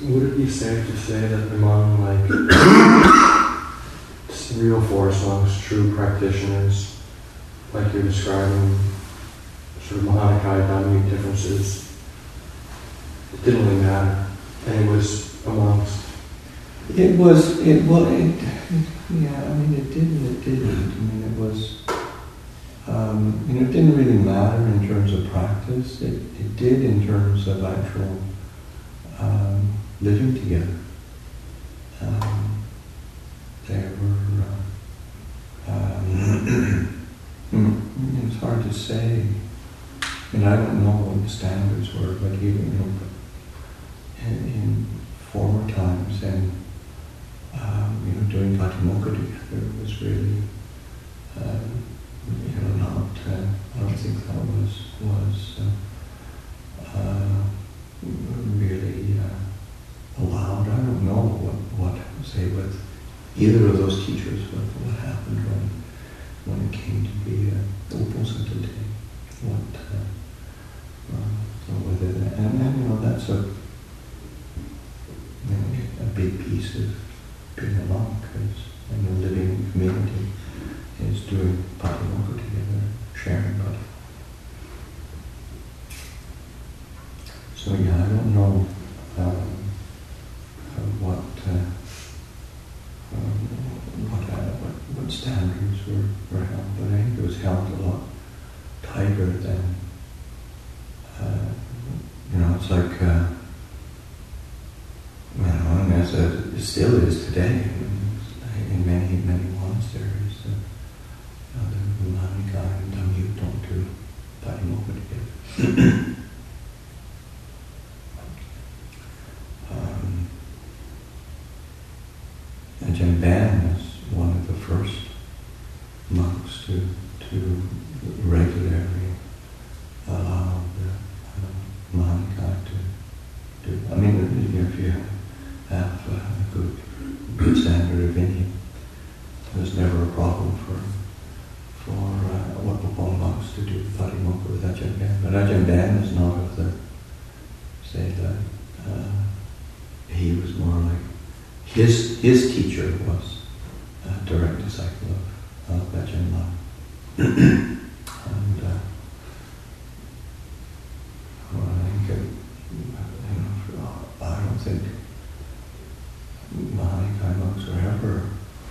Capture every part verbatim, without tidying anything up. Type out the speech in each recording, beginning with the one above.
would it be safe to say that among like real forest monks, true practitioners, like you're describing, sort of Mahanakhaya Dhammic differences, it didn't really matter, and it was amongst. It was, it well, it, yeah, I mean, it didn't, it didn't. I mean, it was, um, you know, it didn't really matter in terms of practice. It, it did in terms of actual um, living together. Um, there were, uh, um, it's hard to say. I mean, I don't know what the standards were, but even, you know, in, in former times and um, you know, doing Patimokkha together was really, um, you know, not. Uh, I don't think that was was uh, uh, really uh, allowed. I don't know what what say with either of those teachers what what happened when when it came to be a Uposatha day. What uh, uh, so whether that, and, and you know that's a you know, a big piece of being a monk is, and a living community is doing Patimokkha together, sharing Patimokkha. So yeah, I don't know um, uh, what, uh, um, what, uh, what what standards were, were held, but I think it was held a lot tighter than, uh, you know, it's like, uh, you know, and as a, it still is today in many, many monasteries, uh, uh, the Mahanakhaya and Dhammic don't do Patimokkha together. um, Ajahn Ban was one of the first monks to to regularly allow the uh, Mahanakhaya to do. I mean, you know, if you have have uh, a good, good standard of Vinaya. There's never a problem for for uh, Wapapong monks to do Patimokkha with Ajahn Ban. But Ajahn Ban is not of the, say that, uh, he was more like, his his teacher was a direct disciple of, of Ajahn Lama. And uh, well, I think, it, you know, I don't think Mahanakhaya monks were ever,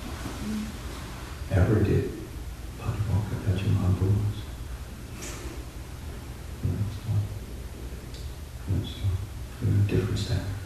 ever did Patimokkha at Ajahn Mahaprabhu's. That's a different standard.